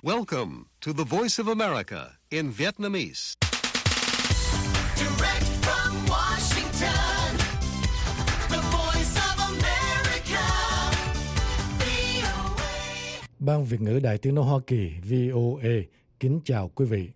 Welcome to the Voice of America in Vietnamese. Direct from Washington, the Voice of America, VOA. Ban Việt ngữ Đài Tiếng nói Hoa Kỳ VOA kính chào quý vị.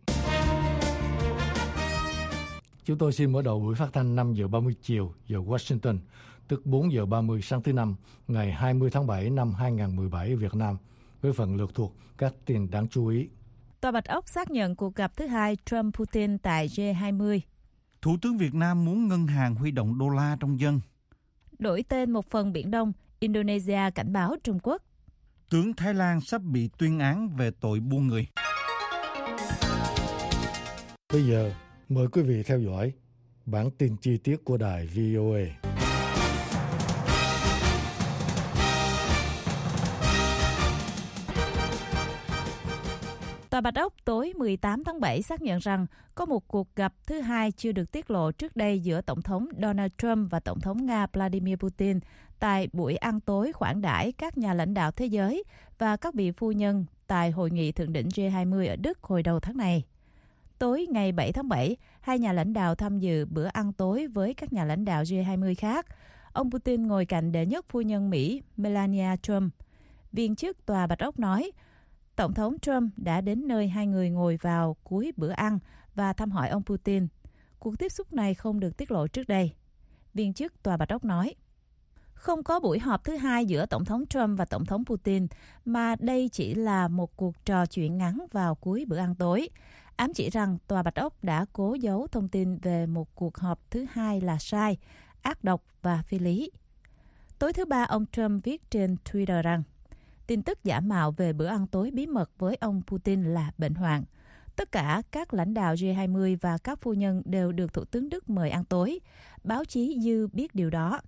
Chúng tôi xin mở đầu buổi phát thanh 5 giờ 30 chiều giờ Washington, tức 4 giờ 30 sáng thứ Năm, ngày 20 tháng 7 năm 2017 Việt Nam, với phần lược thuộc các tin đáng chú ý. Tòa Bạch Ốc xác nhận cuộc gặp thứ hai Trump-Putin tại G20. Thủ tướng Việt Nam muốn ngân hàng huy động đô la trong dân. Đổi tên một phần Biển Đông, Indonesia cảnh báo Trung Quốc. Tướng Thái Lan sắp bị tuyên án về tội buôn người. Bây giờ, mời quý vị theo dõi bản tin chi tiết của đài VOA. Tòa Bạch Ốc tối 18 tháng 7 xác nhận rằng có một cuộc gặp thứ hai chưa được tiết lộ trước đây giữa Tổng thống Donald Trump và Tổng thống Nga Vladimir Putin tại buổi ăn tối khoản đãi các nhà lãnh đạo thế giới và các vị phu nhân tại Hội nghị Thượng đỉnh G20 ở Đức hồi đầu tháng này. Tối ngày 7 tháng 7, hai nhà lãnh đạo tham dự bữa ăn tối với các nhà lãnh đạo G20 khác. Ông Putin ngồi cạnh đệ nhất phu nhân Mỹ Melania Trump. Viên chức Tòa Bạch Ốc nói, Tổng thống Trump đã đến nơi hai người ngồi vào cuối bữa ăn và thăm hỏi ông Putin. Cuộc tiếp xúc này không được tiết lộ trước đây. Viên chức Tòa Bạch Ốc nói, không có buổi họp thứ hai giữa Tổng thống Trump và Tổng thống Putin, mà đây chỉ là một cuộc trò chuyện ngắn vào cuối bữa ăn tối. Ám chỉ rằng Tòa Bạch Ốc đã cố giấu thông tin về một cuộc họp thứ hai là sai, ác độc và phi lý. Tối thứ Ba, ông Trump viết trên Twitter rằng, tin tức giả mạo về bữa ăn tối bí mật với ông Putin là bệnh hoạn. Tất cả các lãnh đạo G20 và các phu nhân đều được Thủ tướng Đức mời ăn tối. Báo chí dư biết điều đó.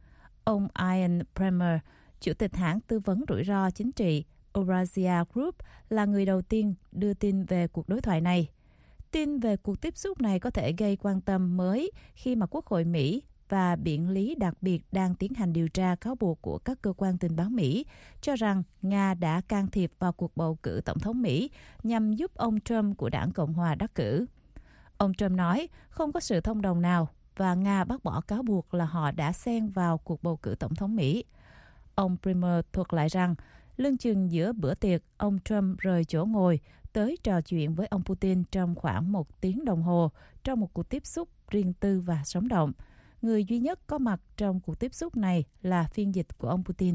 Ông Ian Bremmer, chủ tịch hãng tư vấn rủi ro chính trị Eurasia Group, là người đầu tiên đưa tin về cuộc đối thoại này. Tin về cuộc tiếp xúc này có thể gây quan tâm mới khi mà Quốc hội Mỹ và Biện lý đặc biệt đang tiến hành điều tra cáo buộc của các cơ quan tình báo Mỹ cho rằng Nga đã can thiệp vào cuộc bầu cử tổng thống Mỹ nhằm giúp ông Trump của đảng Cộng hòa đắc cử. Ông Trump nói không có sự thông đồng nào và Nga bác bỏ cáo buộc là họ đã xen vào cuộc bầu cử tổng thống Mỹ. Ông Bremer thuật lại rằng lưng chừng giữa bữa tiệc, ông Trump rời chỗ ngồi tới trò chuyện với ông Putin trong khoảng 1 tiếng đồng hồ trong một cuộc tiếp xúc riêng tư và sống động. Người duy nhất có mặt trong cuộc tiếp xúc này là phiên dịch của ông Putin.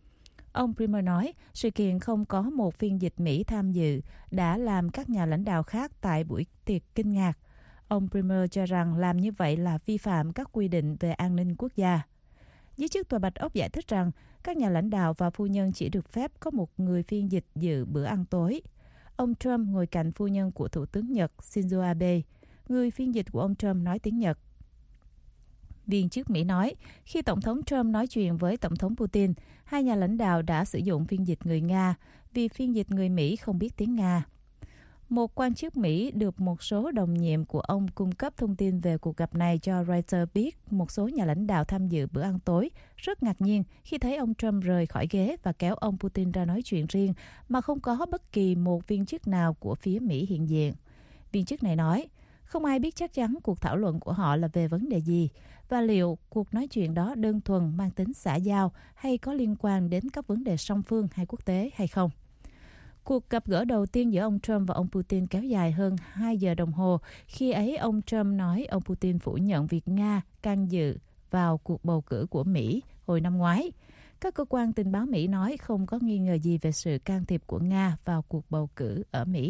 Ông Bremer nói sự kiện không có một phiên dịch Mỹ tham dự đã làm các nhà lãnh đạo khác tại buổi tiệc kinh ngạc. Ông Bremer cho rằng làm như vậy là vi phạm các quy định về an ninh quốc gia. Giới chức Tòa Bạch Ốc giải thích rằng các nhà lãnh đạo và phu nhân chỉ được phép có một người phiên dịch dự bữa ăn tối. Ông Trump ngồi cạnh phu nhân của Thủ tướng Nhật Shinzo Abe. Người phiên dịch của ông Trump nói tiếng Nhật. Viên chức Mỹ nói, khi Tổng thống Trump nói chuyện với Tổng thống Putin, hai nhà lãnh đạo đã sử dụng phiên dịch người Nga vì phiên dịch người Mỹ không biết tiếng Nga. Một quan chức Mỹ được một số đồng nhiệm của ông cung cấp thông tin về cuộc gặp này cho Reuters biết một số nhà lãnh đạo tham dự bữa ăn tối rất ngạc nhiên khi thấy ông Trump rời khỏi ghế và kéo ông Putin ra nói chuyện riêng mà không có bất kỳ một viên chức nào của phía Mỹ hiện diện. Viên chức này nói, không ai biết chắc chắn cuộc thảo luận của họ là về vấn đề gì và liệu cuộc nói chuyện đó đơn thuần mang tính xã giao hay có liên quan đến các vấn đề song phương hay quốc tế hay không. Cuộc gặp gỡ đầu tiên giữa ông Trump và ông Putin kéo dài hơn 2 giờ đồng hồ. Khi ấy, ông Trump nói ông Putin phủ nhận việc Nga can dự vào cuộc bầu cử của Mỹ hồi năm ngoái. Các cơ quan tình báo Mỹ nói không có nghi ngờ gì về sự can thiệp của Nga vào cuộc bầu cử ở Mỹ.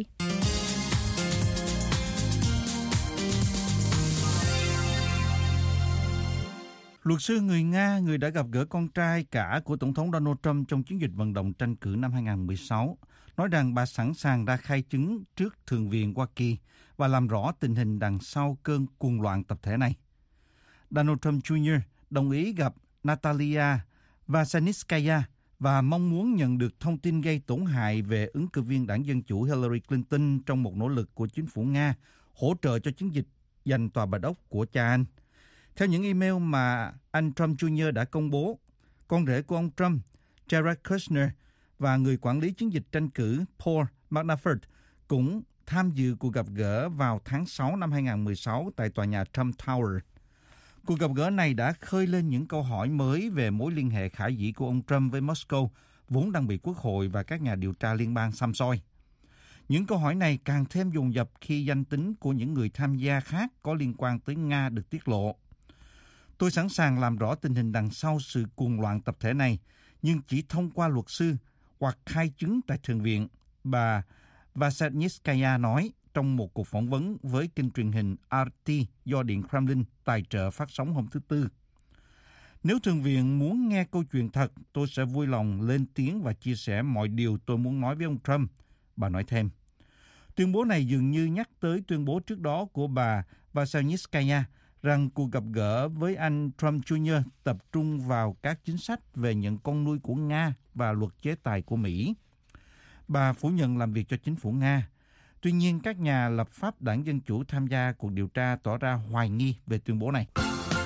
Luật sư người Nga, người đã gặp gỡ con trai cả của Tổng thống Donald Trump trong chiến dịch vận động tranh cử năm 2016, nói rằng bà sẵn sàng ra khai chứng trước Thượng viện Hoa Kỳ và làm rõ tình hình đằng sau cơn cuồng loạn tập thể này. Donald Trump Jr. đồng ý gặp Natalia Veselnitskaya và mong muốn nhận được thông tin gây tổn hại về ứng cử viên đảng Dân Chủ Hillary Clinton trong một nỗ lực của chính phủ Nga hỗ trợ cho chiến dịch giành Tòa Bạch Ốc của cha anh. Theo những email mà anh Trump Jr. đã công bố, con rể của ông Trump, Jared Kushner, và người quản lý chiến dịch tranh cử Paul Manafort cũng tham dự cuộc gặp gỡ vào tháng 6 năm 2016 tại tòa nhà Trump Tower. Cuộc gặp gỡ này đã khơi lên những câu hỏi mới về mối liên hệ khả dĩ của ông Trump với Moscow, vốn đang bị Quốc hội và các nhà điều tra liên bang săm soi. Những câu hỏi này càng thêm dồn dập khi danh tính của những người tham gia khác có liên quan tới Nga được tiết lộ. Tôi sẵn sàng làm rõ tình hình đằng sau sự cuồng loạn tập thể này, nhưng chỉ thông qua luật sư hoặc khai chứng tại Thượng viện, bà Vasilevskaya nói trong một cuộc phỏng vấn với kênh truyền hình RT do Điện Kremlin tài trợ phát sóng hôm thứ Tư. Nếu Thượng viện muốn nghe câu chuyện thật, tôi sẽ vui lòng lên tiếng và chia sẻ mọi điều tôi muốn nói với ông Trump, bà nói thêm. Tuyên bố này dường như nhắc tới tuyên bố trước đó của bà Vasilevskaya rằng cuộc gặp gỡ với anh Trump Jr. tập trung vào các chính sách về nhận con nuôi của Nga và luật chế tài của Mỹ. Bà phủ nhận làm việc cho chính phủ Nga. Tuy nhiên, các nhà lập pháp Đảng Dân Chủ tham gia cuộc điều tra tỏ ra hoài nghi về tuyên bố này.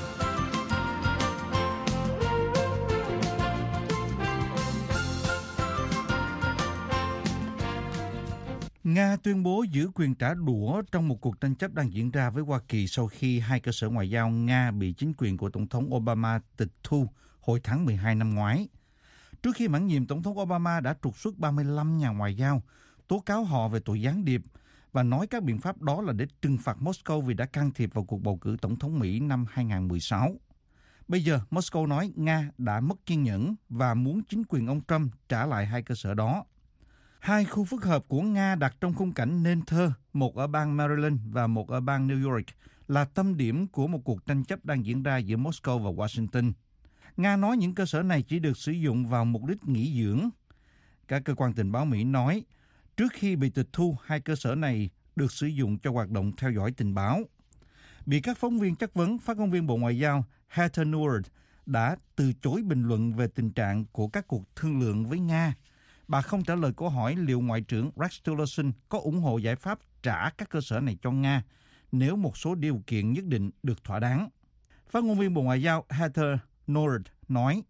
Nga tuyên bố giữ quyền trả đũa trong một cuộc tranh chấp đang diễn ra với Hoa Kỳ sau khi hai cơ sở ngoại giao Nga bị chính quyền của Tổng thống Obama tịch thu hồi tháng 12 năm ngoái. Trước khi mãn nhiệm, Tổng thống Obama đã trục xuất 35 nhà ngoại giao, tố cáo họ về tội gián điệp và nói các biện pháp đó là để trừng phạt Moscow vì đã can thiệp vào cuộc bầu cử Tổng thống Mỹ năm 2016. Bây giờ, Moscow nói Nga đã mất kiên nhẫn và muốn chính quyền ông Trump trả lại hai cơ sở đó. Hai khu phức hợp của Nga đặt trong khung cảnh nên thơ, một ở bang Maryland và một ở bang New York, là tâm điểm của một cuộc tranh chấp đang diễn ra giữa Moscow và Washington. Nga nói những cơ sở này chỉ được sử dụng vào mục đích nghỉ dưỡng. Các cơ quan tình báo Mỹ nói, trước khi bị tịch thu, hai cơ sở này được sử dụng cho hoạt động theo dõi tình báo. Bị các phóng viên chất vấn, phát ngôn viên Bộ Ngoại giao Heather Nauert đã từ chối bình luận về tình trạng của các cuộc thương lượng với Nga. Bà không trả lời câu hỏi liệu Ngoại trưởng Rex Tillerson có ủng hộ giải pháp trả các cơ sở này cho Nga nếu một số điều kiện nhất định được thỏa đáng. Phát ngôn viên Bộ Ngoại giao Heather Nauert nói,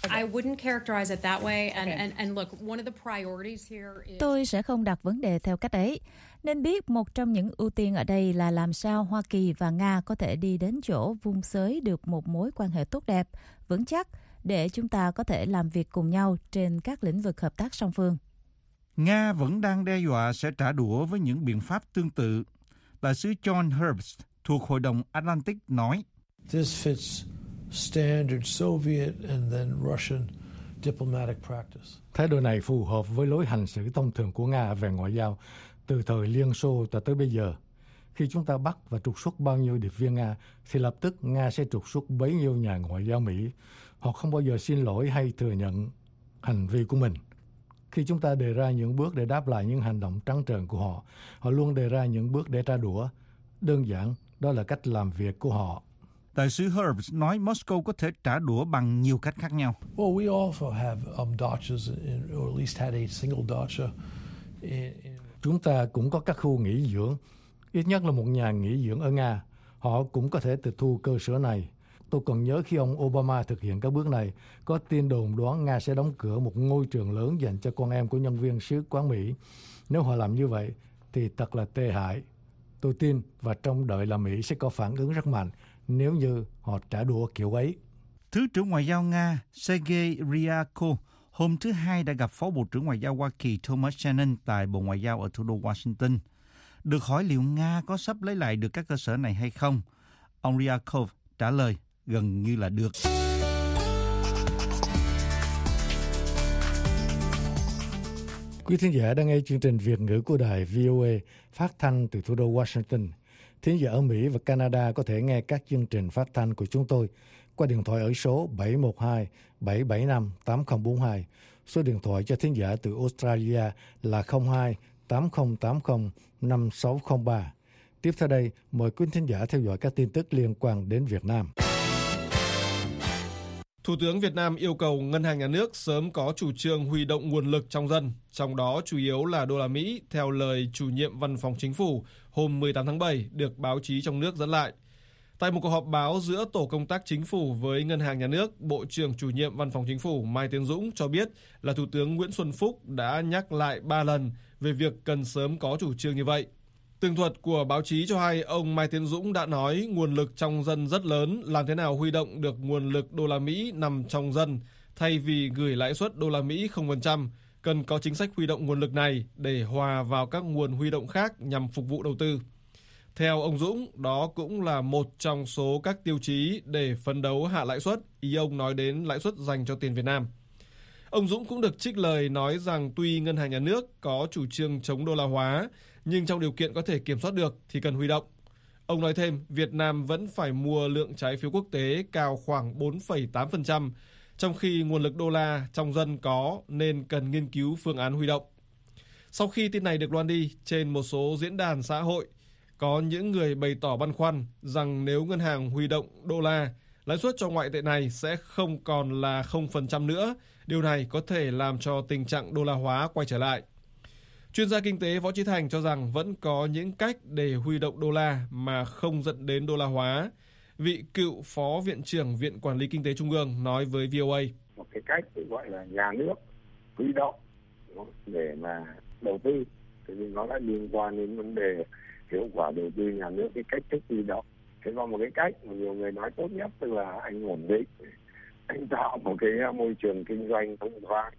Tôi sẽ không đặt vấn đề theo cách ấy. Nên biết một trong những ưu tiên ở đây là làm sao Hoa Kỳ và Nga có thể đi đến chỗ vun xới được một mối quan hệ tốt đẹp, vững chắc, để chúng ta có thể làm việc cùng nhau trên các lĩnh vực hợp tác song phương. Nga vẫn đang đe dọa sẽ trả đũa với những biện pháp tương tự. Đại sứ John Herbst thuộc Hội đồng Atlantic nói, This fits standard Soviet and then Russian diplomatic practice. Thái độ này phù hợp với lối hành xử thông thường của Nga về ngoại giao từ thời Liên Xô cho tới bây giờ. Khi chúng ta bắt và trục xuất bao nhiêu điệp viên Nga, thì lập tức Nga sẽ trục xuất bấy nhiêu nhà ngoại giao Mỹ. Họ không bao giờ xin lỗi hay thừa nhận hành vi của mình. Khi chúng ta đề ra những bước để đáp lại những hành động trắng trợn của họ, họ luôn đề ra những bước để trả đũa. Đơn giản, đó là cách làm việc của họ. Đại sứ Herbst nói Moscow có thể trả đũa bằng nhiều cách khác nhau. Well, we also have dachas, or at least had a single dacha. Chúng ta cũng có các khu nghỉ dưỡng, ít nhất là một nhà nghỉ dưỡng ở Nga. Họ cũng có thể tịch thu cơ sở này. Tôi còn nhớ khi ông Obama thực hiện các bước này, có tin đồn đoán Nga sẽ đóng cửa một ngôi trường lớn dành cho con em của nhân viên sứ quán Mỹ. Nếu họ làm như vậy, thì thật là tệ hại. Tôi tin và trông đợi là Mỹ sẽ có phản ứng rất mạnh nếu như họ trả đũa kiểu ấy. Thứ trưởng Ngoại giao Nga Sergei Ryabko hôm thứ Hai đã gặp Phó Bộ trưởng Ngoại giao Hoa Kỳ Thomas Shannon tại Bộ Ngoại giao ở thủ đô Washington. Được hỏi liệu Nga có sắp lấy lại được các cơ sở này hay không, ông Ryabko trả lời gần như là được. Quý thính giả đang nghe chương trình Việt ngữ của đài VOA phát thanh từ thủ đô Washington. Thính giả ở Mỹ và Canada có thể nghe các chương trình phát thanh của chúng tôi qua điện thoại ở số 712-775-8042. Số điện thoại cho thính giả từ Australia là 02-8080-5603. Tiếp theo đây, mời quý thính giả theo dõi các tin tức liên quan đến Việt Nam. Thủ tướng Việt Nam yêu cầu Ngân hàng Nhà nước sớm có chủ trương huy động nguồn lực trong dân, trong đó chủ yếu là đô la Mỹ, theo lời chủ nhiệm Văn phòng Chính phủ hôm 18 tháng 7 được báo chí trong nước dẫn lại. Tại một cuộc họp báo giữa Tổ công tác Chính phủ với Ngân hàng Nhà nước, Bộ trưởng Chủ nhiệm Văn phòng Chính phủ Mai Tiến Dũng cho biết là Thủ tướng Nguyễn Xuân Phúc đã nhắc lại 3 lần về việc cần sớm có chủ trương như vậy. Tường thuật của báo chí cho hay ông Mai Tiến Dũng đã nói nguồn lực trong dân rất lớn, làm thế nào huy động được nguồn lực đô la Mỹ nằm trong dân thay vì gửi lãi suất đô la Mỹ 0%, cần có chính sách huy động nguồn lực này để hòa vào các nguồn huy động khác nhằm phục vụ đầu tư. Theo ông Dũng, đó cũng là một trong số các tiêu chí để phấn đấu hạ lãi suất, ý ông nói đến lãi suất dành cho tiền Việt Nam. Ông Dũng cũng được trích lời nói rằng tuy Ngân hàng Nhà nước có chủ trương chống đô la hóa, nhưng trong điều kiện có thể kiểm soát được thì cần huy động. Ông nói thêm, Việt Nam vẫn phải mua lượng trái phiếu quốc tế cao khoảng 4,8%, trong khi nguồn lực đô la trong dân có nên cần nghiên cứu phương án huy động. Sau khi tin này được loan đi trên một số diễn đàn xã hội, có những người bày tỏ băn khoăn rằng nếu ngân hàng huy động đô la, lãi suất cho ngoại tệ này sẽ không còn là 0% nữa. Điều này có thể làm cho tình trạng đô la hóa quay trở lại. Chuyên gia kinh tế Võ Chí Thành cho rằng vẫn có những cách để huy động đô la mà không dẫn đến đô la hóa. Vị cựu Phó Viện trưởng Viện Quản lý Kinh tế Trung ương nói với VOA. Một cái cách gọi là nhà nước huy động để mà đầu tư, thì nó đã liên quan đến vấn đề hiệu quả đầu tư nhà nước, cái cách thức huy động. Thế còn một cái cách mà nhiều người nói tốt nhất tức là anh ổn định, anh tạo một cái môi trường kinh doanh thông thoáng,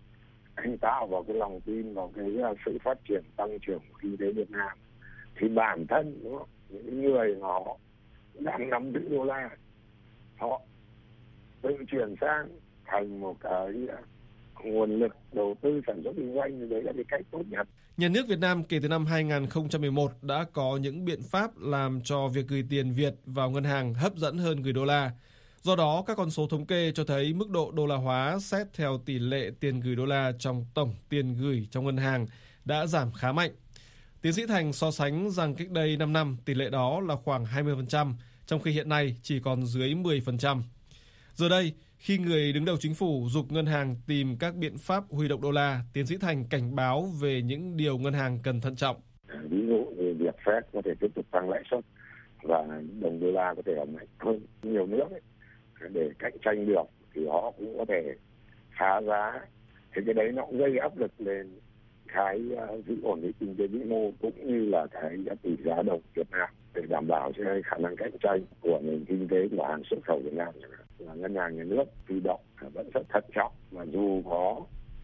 anh tạo vào cái lòng tin vào cái sự phát triển tăng trưởng của kinh tế Việt Nam. Thì bản thân đúng không? Những người họ đang nắm giữ đô la, họ tự chuyển sang thành một cái nguồn lực đầu tư sản xuất kinh doanh, thì đấy là cái cách tốt nhất. Nhà nước Việt Nam kể từ năm 2011 đã có những biện pháp làm cho việc gửi tiền Việt vào ngân hàng hấp dẫn hơn gửi đô la. Do đó, các con số thống kê cho thấy mức độ đô la hóa xét theo tỷ lệ tiền gửi đô la trong tổng tiền gửi trong ngân hàng đã giảm khá mạnh. Tiến sĩ Thành so sánh rằng cách đây 5 năm tỷ lệ đó là khoảng 20%, trong khi hiện nay chỉ còn dưới 10%. Giờ đây, khi người đứng đầu chính phủ giục ngân hàng tìm các biện pháp huy động đô la, tiến sĩ Thành cảnh báo về những điều ngân hàng cần thận trọng. Ví dụ như việc Fed có thể tiếp tục tăng lãi suất và đồng đô la có thể ổn định hơn nhiều nước ấy, để cạnh tranh được thì họ cũng có thể phá giá. Thì cái đấy nó cũng gây áp lực lên cái giữ ổn định kinh tế vĩ mô cũng như là cái tỷ giá đồng Việt Nam để đảm bảo cho khả năng cạnh tranh của nền kinh tế của hàng xuất khẩu Việt Nam. Là ngân hàng nhà nước huy động vẫn rất thận trọng, mà dù có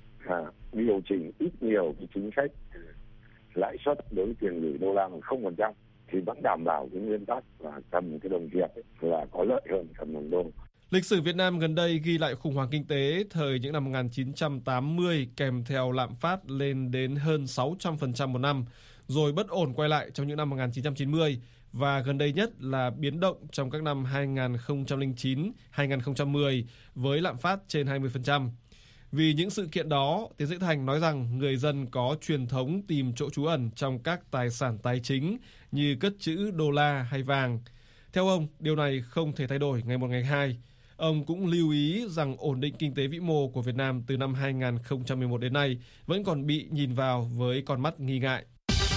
điều chỉnh ít nhiều cái chính sách lãi suất đối với tiền gửi đô la bằng 0% thì vẫn đảm bảo cái nguyên tắc là cầm cái đồng Việt là có lợi hơn cầm đồng đô. Lịch sử Việt Nam gần đây ghi lại khủng hoảng kinh tế thời những năm 1980 kèm theo lạm phát lên đến hơn 600% một năm, rồi bất ổn quay lại trong những năm 1990 và gần đây nhất là biến động trong các năm 2009, 2010 với lạm phát trên 20%. Vì những sự kiện đó, tiến sĩ Thành nói rằng người dân có truyền thống tìm chỗ trú ẩn trong các tài sản tài chính như cất trữ đô la hay vàng. Theo ông, điều này không thể thay đổi ngày một ngày hai. Ông cũng lưu ý rằng ổn định kinh tế vĩ mô của Việt Nam từ năm 2011 đến nay vẫn còn bị nhìn vào với con mắt nghi ngại.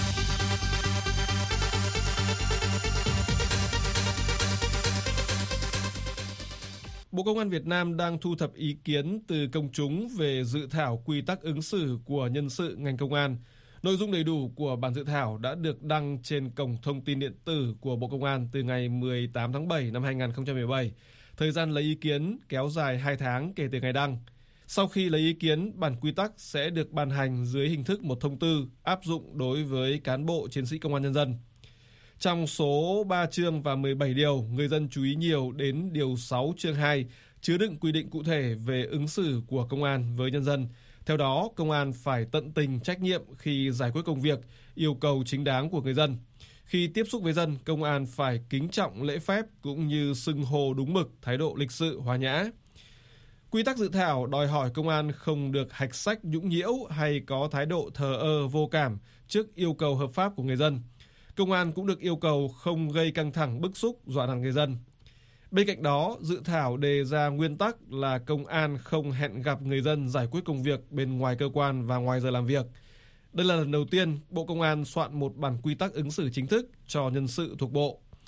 Bộ Công an Việt Nam đang thu thập ý kiến từ công chúng về dự thảo quy tắc ứng xử của nhân sự ngành công an. Nội dung đầy đủ của bản dự thảo đã được đăng trên cổng thông tin điện tử của Bộ Công an từ ngày 18 tháng 7 năm 2017. Thời gian lấy ý kiến kéo dài 2 tháng kể từ ngày đăng. Sau khi lấy ý kiến, bản quy tắc sẽ được ban hành dưới hình thức một thông tư áp dụng đối với cán bộ chiến sĩ công an nhân dân. Trong số 3 chương và 17 điều, người dân chú ý nhiều đến điều 6 chương 2, chứa đựng quy định cụ thể về ứng xử của công an với nhân dân. Theo đó, công an phải tận tình trách nhiệm khi giải quyết công việc, yêu cầu chính đáng của người dân. Khi tiếp xúc với dân, công an phải kính trọng lễ phép cũng như xưng hô đúng mực, thái độ lịch sự, hòa nhã. Quy tắc dự thảo đòi hỏi công an không được hạch sách nhũng nhiễu hay có thái độ thờ ơ vô cảm trước yêu cầu hợp pháp của người dân. Công an cũng được yêu cầu không gây căng thẳng bức xúc, dọa nạt người dân. Bên cạnh đó, dự thảo đề ra nguyên tắc là công an không hẹn gặp người dân giải quyết công việc bên ngoài cơ quan và ngoài giờ làm việc. Đây là lần đầu tiên Bộ Công an soạn một bản quy tắc ứng xử chính thức cho nhân sự thuộc Bộ.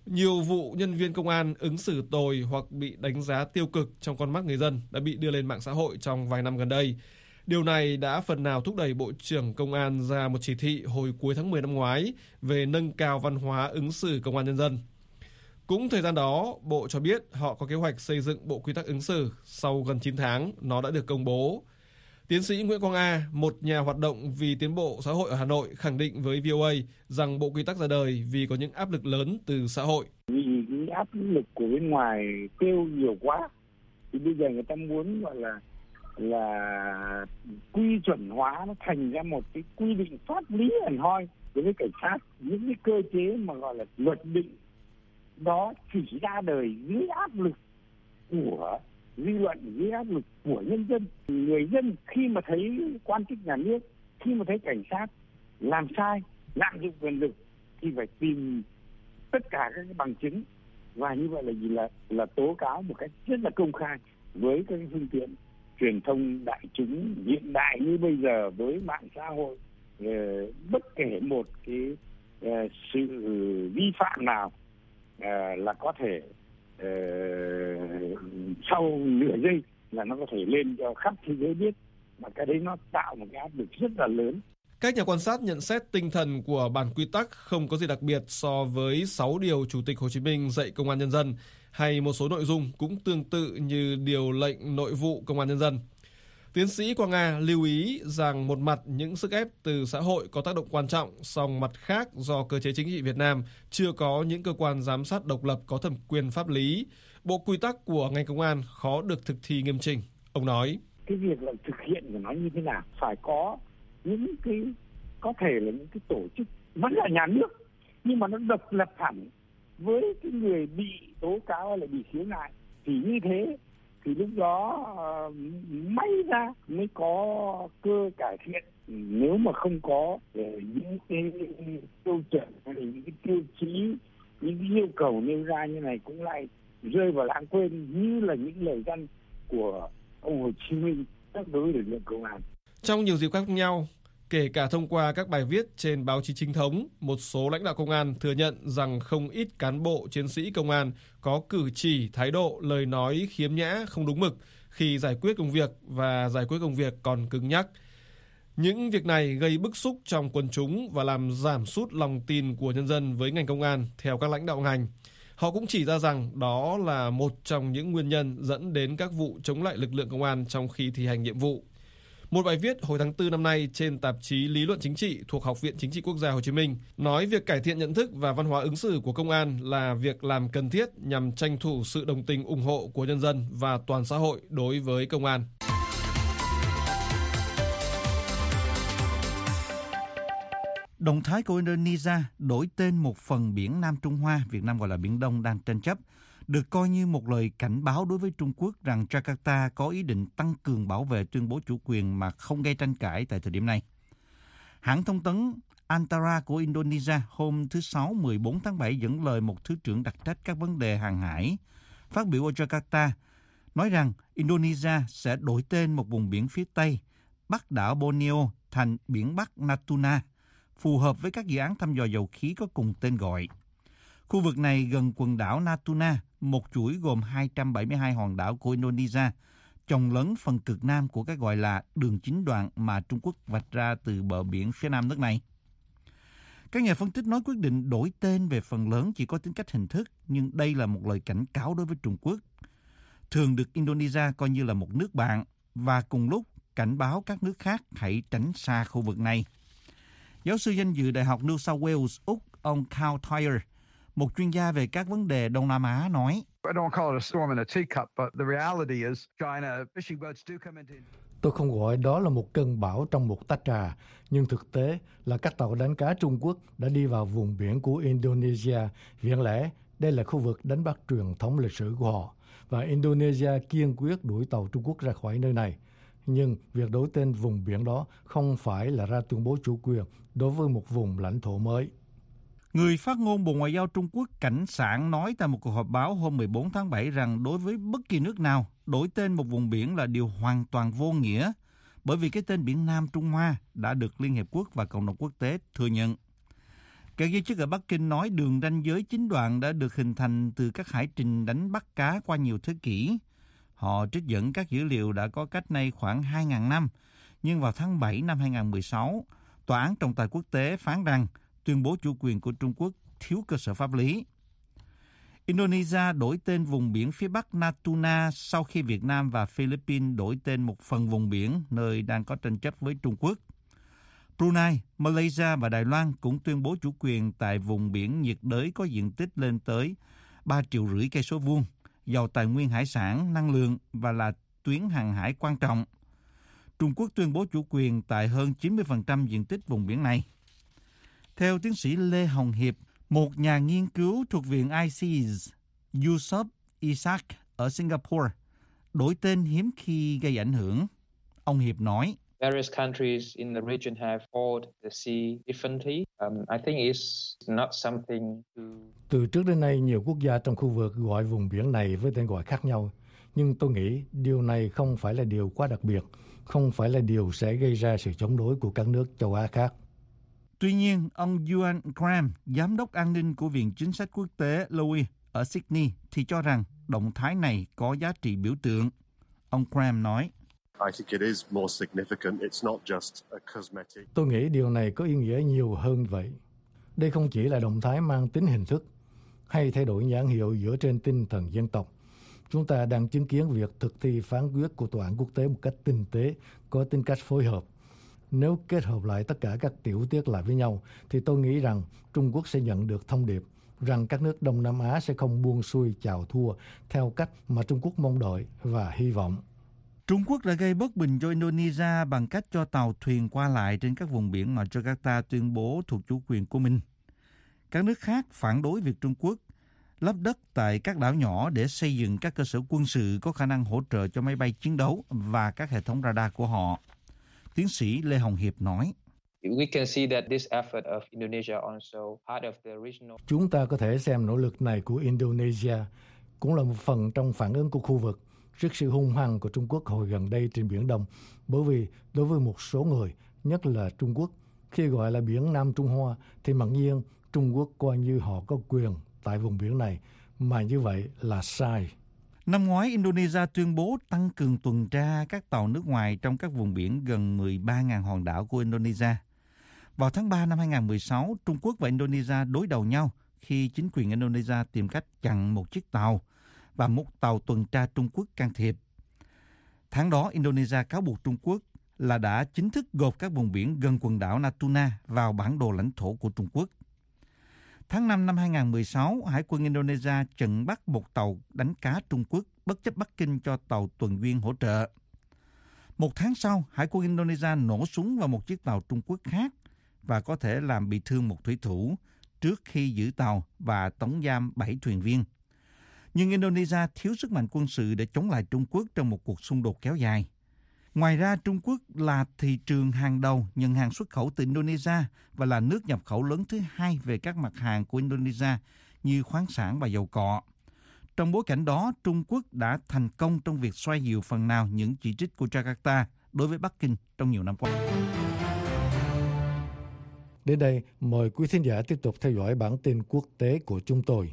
Nhiều vụ nhân viên công an ứng xử tồi hoặc bị đánh giá tiêu cực trong con mắt người dân đã bị đưa lên mạng xã hội trong vài năm gần đây. Điều này đã phần nào thúc đẩy Bộ trưởng Công an ra một chỉ thị hồi cuối tháng 10 năm ngoái về nâng cao văn hóa ứng xử công an nhân dân. Cũng thời gian đó, Bộ cho biết họ có kế hoạch xây dựng bộ quy tắc ứng xử. Sau gần 9 tháng, nó đã được công bố. Tiến sĩ Nguyễn Quang A, một nhà hoạt động vì tiến bộ xã hội ở Hà Nội, khẳng định với VOA rằng bộ quy tắc ra đời vì có những áp lực lớn từ xã hội. Vì cái áp lực của bên ngoài kêu nhiều quá, thì bây giờ người ta muốn gọi là quy chuẩn hóa, nó thành ra một cái quy định pháp lý hẳn hoi đối với cảnh sát. Những cái cơ chế mà gọi là luật định đó chỉ ra đời dưới áp lực của dư luận, dưới áp lực của nhân dân. Người dân khi mà thấy quan chức nhà nước, khi mà thấy cảnh sát làm sai, lạm dụng quyền lực thì phải tìm tất cả các cái bằng chứng, và như vậy là gì, là tố cáo một cách rất là công khai với các cái phương tiện truyền thông đại chúng hiện đại như bây giờ với mạng xã hội. Bất kể một cái sự vi phạm nào là có thể sau nửa giây là nó có thể lên cho khắp thế giới biết, mà cái đấy nó tạo một cái áp lực rất là lớn. Các nhà quan sát nhận xét tinh thần của bản quy tắc không có gì đặc biệt so với 6 điều Chủ tịch Hồ Chí Minh dạy Công an Nhân dân, hay một số nội dung cũng tương tự như điều lệnh nội vụ Công an Nhân dân. Tiến sĩ Quang A lưu ý rằng một mặt những sức ép từ xã hội có tác động quan trọng, song mặt khác do cơ chế chính trị Việt Nam chưa có những cơ quan giám sát độc lập có thẩm quyền pháp lý, bộ quy tắc của ngành công an khó được thực thi nghiêm chỉnh. Ông nói, cái việc là thực hiện của nó như thế nào, phải có những cái, có thể là những cái tổ chức vẫn là nhà nước nhưng mà nó độc lập hẳn với cái người bị tố cáo hay là bị khiếu nại, thì như thế thì lúc đó may ra mới có cơ cải thiện. Nếu mà không có những cái tiêu chuẩn hay là những cái tiêu chí, những cái yêu cầu nêu ra như này cũng lại rơi vào lãng quên, như là những lời dân của ông Hồ Chí Minh đối với lực lượng công an. Trong nhiều dịp khác nhau, kể cả thông qua các bài viết trên báo chí chính thống, một số lãnh đạo công an thừa nhận rằng không ít cán bộ chiến sĩ công an có cử chỉ, thái độ, lời nói khiếm nhã, không đúng mực khi giải quyết công việc và giải quyết công việc còn cứng nhắc. Những việc này gây bức xúc trong quần chúng và làm giảm sút lòng tin của nhân dân với ngành công an theo các lãnh đạo ngành. Họ cũng chỉ ra rằng đó là một trong những nguyên nhân dẫn đến các vụ chống lại lực lượng công an trong khi thi hành nhiệm vụ. Một bài viết hồi tháng 4 năm nay trên tạp chí Lý luận Chính trị thuộc Học viện Chính trị Quốc gia Hồ Chí Minh nói việc cải thiện nhận thức và văn hóa ứng xử của công an là việc làm cần thiết nhằm tranh thủ sự đồng tình ủng hộ của nhân dân và toàn xã hội đối với công an. Động thái của Indonesia đổi tên một phần biển Nam Trung Hoa, Việt Nam gọi là Biển Đông đang tranh chấp, được coi như một lời cảnh báo đối với Trung Quốc rằng Jakarta có ý định tăng cường bảo vệ tuyên bố chủ quyền mà không gây tranh cãi tại thời điểm này. Hãng thông tấn Antara của Indonesia hôm thứ Sáu 14 tháng 7 dẫn lời một thứ trưởng đặc trách các vấn đề hàng hải phát biểu ở Jakarta, nói rằng Indonesia sẽ đổi tên một vùng biển phía Tây, Bắc đảo Borneo thành Biển Bắc Natuna, phù hợp với các dự án thăm dò dầu khí có cùng tên gọi. Khu vực này gần quần đảo Natuna, một chuỗi gồm 272 hòn đảo của Indonesia, chồng lớn phần cực nam của cái gọi là đường chín đoạn mà Trung Quốc vạch ra từ bờ biển phía nam nước này. Các nhà phân tích nói quyết định đổi tên về phần lớn chỉ có tính cách hình thức, nhưng đây là một lời cảnh cáo đối với Trung Quốc, thường được Indonesia coi như là một nước bạn, và cùng lúc cảnh báo các nước khác hãy tránh xa khu vực này. Giáo sư danh dự Đại học New South Wales, Úc, ông Carl Thayer, một chuyên gia về các vấn đề Đông Nam Á nói, tôi không gọi đó là một cơn bão trong một tách trà, nhưng thực tế là các tàu đánh cá Trung Quốc đã đi vào vùng biển của Indonesia. Viện lẽ đây là khu vực đánh bắt truyền thống lịch sử của họ, và Indonesia kiên quyết đuổi tàu Trung Quốc ra khỏi nơi này. Nhưng việc đổi tên vùng biển đó không phải là ra tuyên bố chủ quyền đối với một vùng lãnh thổ mới. Người phát ngôn Bộ Ngoại giao Trung Quốc Cảnh Sảng nói tại một cuộc họp báo hôm 14 tháng 7 rằng đối với bất kỳ nước nào, đổi tên một vùng biển là điều hoàn toàn vô nghĩa, bởi vì cái tên biển Nam Trung Hoa đã được Liên Hiệp Quốc và cộng đồng quốc tế thừa nhận. Các giới chức ở Bắc Kinh nói đường ranh giới 9 đoạn đã được hình thành từ các hải trình đánh bắt cá qua nhiều thế kỷ. Họ trích dẫn các dữ liệu đã có cách nay khoảng 2.000 năm, nhưng vào tháng 7 năm 2016, Tòa án Trọng tài Quốc tế phán rằng tuyên bố chủ quyền của Trung Quốc thiếu cơ sở pháp lý. Indonesia đổi tên vùng biển phía Bắc Natuna sau khi Việt Nam và Philippines đổi tên một phần vùng biển nơi đang có tranh chấp với Trung Quốc. Brunei, Malaysia và Đài Loan cũng tuyên bố chủ quyền tại vùng biển nhiệt đới có diện tích lên tới 3,5 triệu cây số vuông, giàu tài nguyên hải sản, năng lượng và là tuyến hàng hải quan trọng. Trung Quốc tuyên bố chủ quyền tại hơn 90% diện tích vùng biển này. Theo tiến sĩ Lê Hồng Hiệp, một nhà nghiên cứu thuộc Viện ICES, Yusof Ishak ở Singapore, đổi tên hiếm khi gây ảnh hưởng. Ông Hiệp nói, Various countries in the region have called the sea differently. I think it's not something to... Từ trước đến nay, nhiều quốc gia trong khu vực gọi vùng biển này với tên gọi khác nhau. Nhưng tôi nghĩ điều này không phải là điều quá đặc biệt, không phải là điều sẽ gây ra sự chống đối của các nước châu Á khác. Tuy nhiên, ông Yuan Graham, giám đốc an ninh của Viện Chính sách Quốc tế Lowy ở Sydney, thì cho rằng động thái này có giá trị biểu tượng. Ông Graham nói, tôi nghĩ điều này có ý nghĩa nhiều hơn vậy. Đây không chỉ là động thái mang tính hình thức hay thay đổi nhãn hiệu dựa trên tinh thần dân tộc. Chúng ta đang chứng kiến việc thực thi phán quyết của Tòa án Quốc tế một cách tinh tế, có tính cách phối hợp. Nếu kết hợp lại tất cả các tiểu tiết lại với nhau, thì tôi nghĩ rằng Trung Quốc sẽ nhận được thông điệp rằng các nước Đông Nam Á sẽ không buông xuôi chào thua theo cách mà Trung Quốc mong đợi và hy vọng. Trung Quốc đã gây bất bình cho Indonesia bằng cách cho tàu thuyền qua lại trên các vùng biển mà Jakarta tuyên bố thuộc chủ quyền của mình. Các nước khác phản đối việc Trung Quốc lấp đất tại các đảo nhỏ để xây dựng các cơ sở quân sự có khả năng hỗ trợ cho máy bay chiến đấu và các hệ thống radar của họ. Tiến sĩ Lê Hồng Hiệp nói, chúng ta có thể xem nỗ lực này của Indonesia cũng là một phần trong phản ứng của khu vực trước sự hung hăng của Trung Quốc hồi gần đây trên Biển Đông. Bởi vì đối với một số người, nhất là Trung Quốc, khi gọi là biển Nam Trung Hoa thì mặc nhiên Trung Quốc coi như họ có quyền tại vùng biển này, mà như vậy là sai. Năm ngoái, Indonesia tuyên bố tăng cường tuần tra các tàu nước ngoài trong các vùng biển gần 13.000 hòn đảo của Indonesia. Vào tháng 3 năm 2016, Trung Quốc và Indonesia đối đầu nhau khi chính quyền Indonesia tìm cách chặn một chiếc tàu và một tàu tuần tra Trung Quốc can thiệp. Tháng đó, Indonesia cáo buộc Trung Quốc là đã chính thức gộp các vùng biển gần quần đảo Natuna vào bản đồ lãnh thổ của Trung Quốc. Tháng 5 năm 2016, Hải quân Indonesia chặn bắt một tàu đánh cá Trung Quốc bất chấp Bắc Kinh cho tàu tuần duyên hỗ trợ. Một tháng sau, Hải quân Indonesia nổ súng vào một chiếc tàu Trung Quốc khác và có thể làm bị thương một thủy thủ trước khi giữ tàu và tống giam 7 thuyền viên. Nhưng Indonesia thiếu sức mạnh quân sự để chống lại Trung Quốc trong một cuộc xung đột kéo dài. Ngoài ra, Trung Quốc là thị trường hàng đầu nhận hàng xuất khẩu từ Indonesia và là nước nhập khẩu lớn thứ hai về các mặt hàng của Indonesia như khoáng sản và dầu cọ. Trong bối cảnh đó, Trung Quốc đã thành công trong việc xoa dịu phần nào những chỉ trích của Jakarta đối với Bắc Kinh trong nhiều năm qua. Đến đây, mời quý thính giả tiếp tục theo dõi bản tin quốc tế của chúng tôi.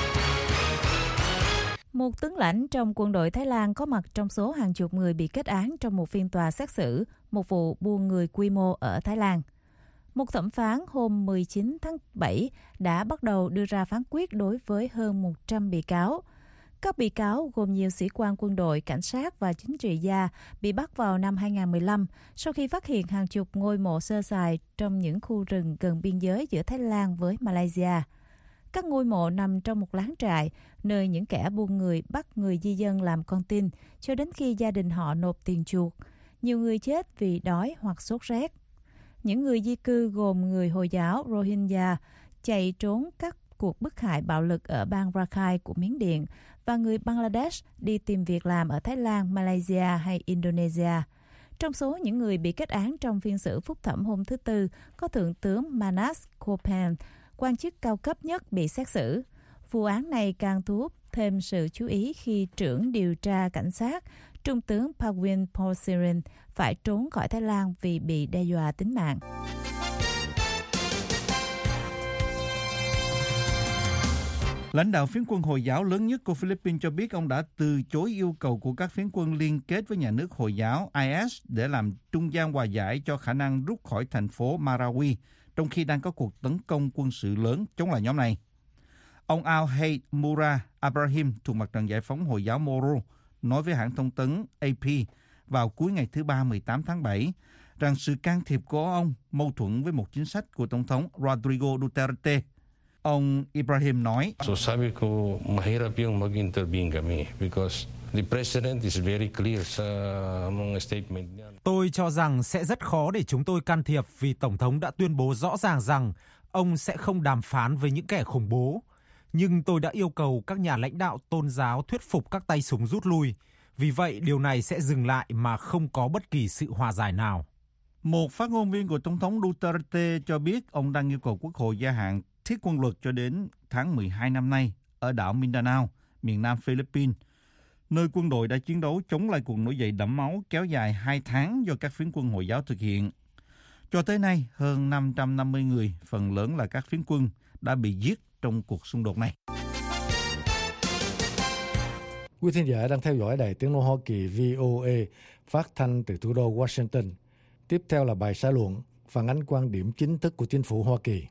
Một tướng lãnh trong quân đội Thái Lan có mặt trong số hàng chục người bị kết án trong một phiên tòa xét xử một vụ buôn người quy mô ở Thái Lan. Một thẩm phán hôm 19 tháng 7 đã bắt đầu đưa ra phán quyết đối với hơn 100 bị cáo. Các bị cáo gồm nhiều sĩ quan quân đội, cảnh sát và chính trị gia bị bắt vào năm 2015 sau khi phát hiện hàng chục ngôi mộ sơ sài trong những khu rừng gần biên giới giữa Thái Lan với Malaysia. Các ngôi mộ nằm trong một lán trại, nơi những kẻ buôn người bắt người di dân làm con tin cho đến khi gia đình họ nộp tiền chuộc. Nhiều người chết vì đói hoặc sốt rét. Những người di cư gồm người Hồi giáo Rohingya chạy trốn các cuộc bức hại bạo lực ở bang Rakhine của Miến Điện và người Bangladesh đi tìm việc làm ở Thái Lan, Malaysia hay Indonesia. Trong số những người bị kết án trong phiên xử phúc thẩm hôm thứ Tư có Thượng tướng Manas Kopan, quan chức cao cấp nhất bị xét xử. Vụ án này càng thu hút thêm sự chú ý khi trưởng điều tra cảnh sát, Trung tướng Pawin Porsirin, phải trốn khỏi Thái Lan vì bị đe dọa tính mạng. Lãnh đạo phiến quân Hồi giáo lớn nhất của Philippines cho biết ông đã từ chối yêu cầu của các phiến quân liên kết với nhà nước Hồi giáo IS để làm trung gian hòa giải cho khả năng rút khỏi thành phố Marawi, trong khi đang có cuộc tấn công quân sự lớn chống lại nhóm này. Ông Al-Hayy Murad Ibrahim thuộc Mặt trận Giải phóng Hồi giáo Moro nói với hãng thông tấn AP vào cuối ngày thứ Ba 18 tháng 7 rằng sự can thiệp của ông mâu thuẫn với một chính sách của Tổng thống Rodrigo Duterte. Ông Ibrahim nói, So sabi ko mahirap yung mag-intervene kami because the president is very clear sa mga statement niya. Tôi cho rằng sẽ rất khó để chúng tôi can thiệp vì Tổng thống đã tuyên bố rõ ràng rằng ông sẽ không đàm phán với những kẻ khủng bố. Nhưng tôi đã yêu cầu các nhà lãnh đạo tôn giáo thuyết phục các tay súng rút lui. Vì vậy, điều này sẽ dừng lại mà không có bất kỳ sự hòa giải nào. Một phát ngôn viên của Tổng thống Duterte cho biết ông đang yêu cầu Quốc hội gia hạn thiết quân luật cho đến tháng 12 năm nay ở đảo Mindanao, miền nam Philippines, nơi quân đội đã chiến đấu chống lại cuộc nổi dậy đẫm máu kéo dài 2 tháng do các phiến quân Hồi giáo thực hiện. Cho tới nay, hơn 550 người, phần lớn là các phiến quân, đã bị giết trong cuộc xung đột này. Quý thính giả đang theo dõi Đài Tiếng nói Hoa Kỳ VOA phát thanh từ thủ đô Washington. Tiếp theo là bài xã luận phản ánh quan điểm chính thức của chính phủ Hoa Kỳ.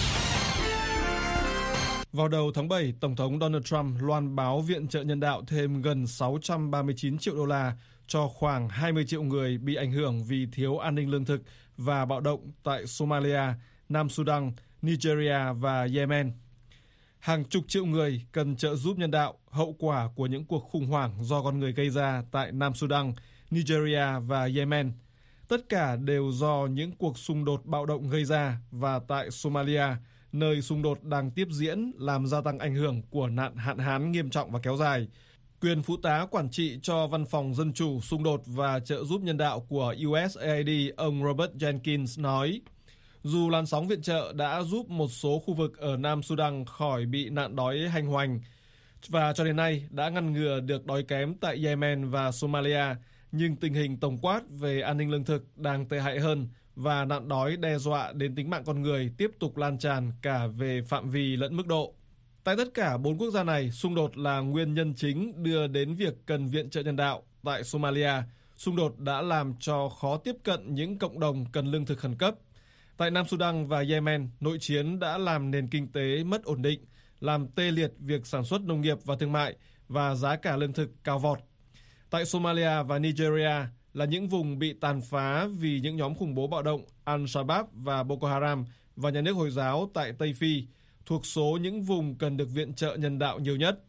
Vào đầu tháng 7, Tổng thống Donald Trump loan báo viện trợ nhân đạo thêm gần 639 triệu đô la cho khoảng 20 triệu người bị ảnh hưởng vì thiếu an ninh lương thực và bạo động tại Somalia, Nam Sudan, Nigeria và Yemen. Hàng chục triệu người cần trợ giúp nhân đạo hậu quả của những cuộc khủng hoảng do con người gây ra tại Nam Sudan, Nigeria và Yemen. Tất cả đều do những cuộc xung đột bạo động gây ra, và tại Somalia, nơi xung đột đang tiếp diễn làm gia tăng ảnh hưởng của nạn hạn hán nghiêm trọng và kéo dài. Quyền phụ tá quản trị cho Văn phòng Dân chủ, Xung đột và Trợ giúp Nhân đạo của USAID, ông Robert Jenkins nói, dù làn sóng viện trợ đã giúp một số khu vực ở Nam Sudan khỏi bị nạn đói hành hoành, và cho đến nay đã ngăn ngừa được đói kém tại Yemen và Somalia, nhưng tình hình tổng quát về an ninh lương thực đang tệ hại hơn, và nạn đói đe dọa đến tính mạng con người tiếp tục lan tràn cả về phạm vi lẫn mức độ. Tại tất cả 4 quốc gia này, xung đột là nguyên nhân chính đưa đến việc cần viện trợ nhân đạo. Tại Somalia, xung đột đã làm cho khó tiếp cận những cộng đồng cần lương thực khẩn cấp. Tại Nam Sudan và Yemen, nội chiến đã làm nền kinh tế mất ổn định, làm tê liệt việc sản xuất nông nghiệp và thương mại, và giá cả lương thực cao vọt. Tại Somalia và Nigeria là những vùng bị tàn phá vì những nhóm khủng bố bạo động Al-Shabaab và Boko Haram và nhà nước Hồi giáo tại Tây Phi, thuộc số những vùng cần được viện trợ nhân đạo nhiều nhất.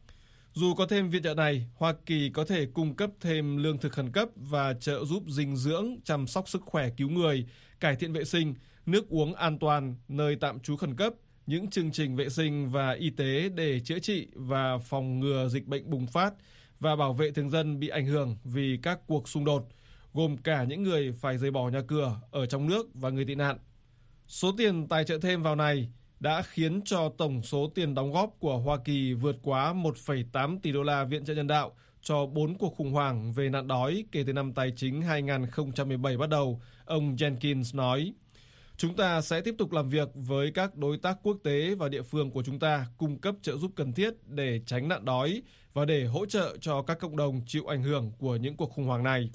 Dù có thêm viện trợ này, Hoa Kỳ có thể cung cấp thêm lương thực khẩn cấp và trợ giúp dinh dưỡng, chăm sóc sức khỏe cứu người, cải thiện vệ sinh, nước uống an toàn, nơi tạm trú khẩn cấp, những chương trình vệ sinh và y tế để chữa trị và phòng ngừa dịch bệnh bùng phát, và bảo vệ thường dân bị ảnh hưởng vì các cuộc xung đột, gồm cả những người phải rời bỏ nhà cửa ở trong nước và người tị nạn. Số tiền tài trợ thêm vào này đã khiến cho tổng số tiền đóng góp của Hoa Kỳ vượt quá 1,8 tỷ đô la viện trợ nhân đạo cho 4 cuộc khủng hoảng về nạn đói kể từ năm tài chính 2017 bắt đầu, ông Jenkins nói. Chúng ta sẽ tiếp tục làm việc với các đối tác quốc tế và địa phương của chúng ta cung cấp trợ giúp cần thiết để tránh nạn đói và để hỗ trợ cho các cộng đồng chịu ảnh hưởng của những cuộc khủng hoảng này.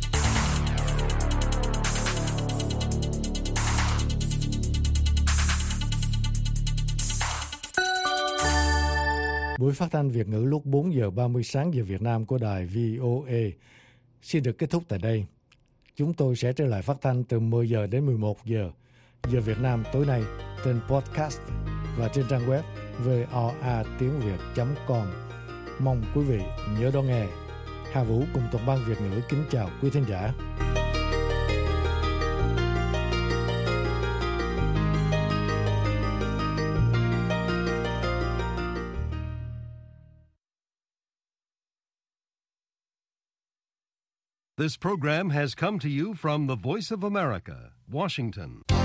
Buổi phát thanh Việt ngữ lúc 4 giờ 30 sáng giờ Việt Nam của đài VOA xin được kết thúc tại đây. Chúng tôi sẽ trở lại phát thanh từ 10 giờ đến 11 giờ giờ Việt Nam tối nay trên podcast và trên trang web voatiếngviet.com. Mong quý vị nhớ đón nghe. Hà Vũ cùng toàn ban Việt ngữ kính chào quý thính giả. This program has come to you from the Voice of America, Washington.